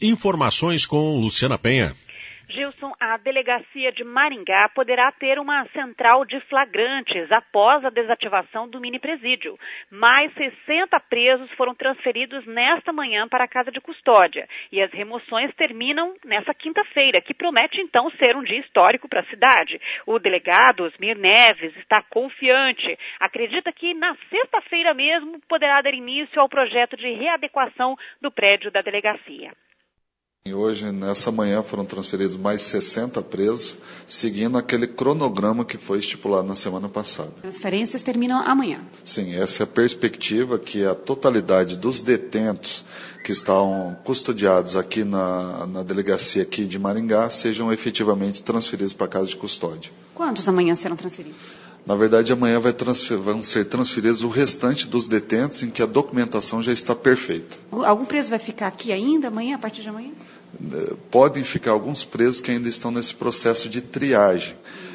Informações com Luciana Penha. Gilson, a delegacia de Maringá poderá ter uma central de flagrantes após a desativação do mini-presídio. Mais 60 presos foram transferidos nesta manhã para a casa de custódia. E as remoções terminam nessa quinta-feira, que promete então ser um dia histórico para a cidade. O delegado Osmir Neves está confiante. Acredita que na sexta-feira mesmo poderá dar início ao projeto de readequação do prédio da delegacia. Hoje, nessa manhã, foram transferidos mais 60 presos, seguindo aquele cronograma que foi estipulado na semana passada. As transferências terminam amanhã. Sim, essa é a perspectiva, que a totalidade dos detentos que estão custodiados aqui na delegacia aqui de Maringá sejam efetivamente transferidos para a casa de custódia. Quantos amanhã serão transferidos? Na verdade, amanhã vão ser transferidos o restante dos detentos em que a documentação já está perfeita. Algum preso vai ficar aqui ainda amanhã, a partir de amanhã? Podem ficar alguns presos que ainda estão nesse processo de triagem.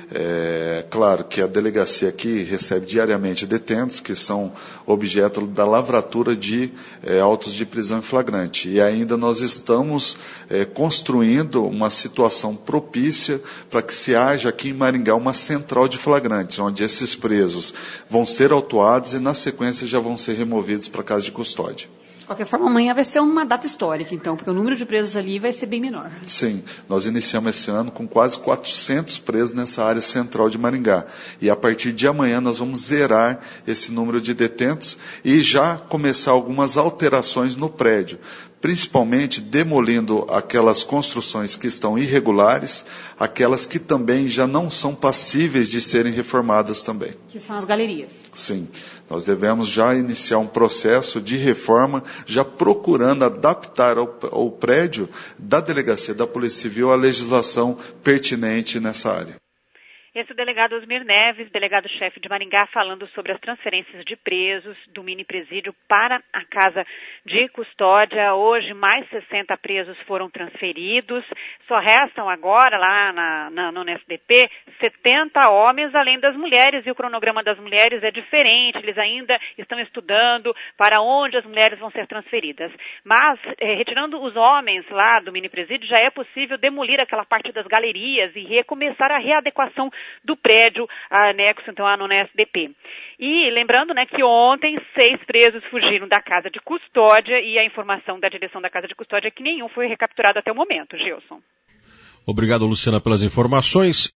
Claro que a delegacia aqui recebe diariamente detentos que são objeto da lavratura de autos de prisão em flagrante. E ainda nós estamos construindo uma situação propícia para que se haja aqui em Maringá uma central de flagrantes, onde esses presos vão ser autuados e na sequência já vão ser removidos para a casa de custódia. De qualquer forma, amanhã vai ser uma data histórica, então, porque o número de presos ali vai ser bem menor. Sim, nós iniciamos esse ano com quase 400 presos nessa área central de Maringá. E a partir de amanhã nós vamos zerar esse número de detentos e já começar algumas alterações no prédio, principalmente demolindo aquelas construções que estão irregulares, aquelas que também já não são passíveis de serem reformadas também. Que são as galerias. Sim, nós devemos já iniciar um processo de reforma, já procurando adaptar ao prédio da Delegacia da Polícia Civil a legislação pertinente nessa área. Esse é o delegado Osmir Neves, delegado-chefe de Maringá, falando sobre as transferências de presos do mini-presídio para a casa de custódia. Hoje, mais 60 presos foram transferidos. Só restam agora, lá no SDP, 70 homens, além das mulheres. E o cronograma das mulheres é diferente. Eles ainda estão estudando para onde as mulheres vão ser transferidas. Mas, retirando os homens lá do mini-presídio, já é possível demolir aquela parte das galerias e recomeçar a readequação do prédio anexo, então, no SDP. E lembrando, que ontem 6 presos fugiram da casa de custódia e a informação da direção da casa de custódia é que nenhum foi recapturado até o momento, Gilson. Obrigado, Luciana, pelas informações.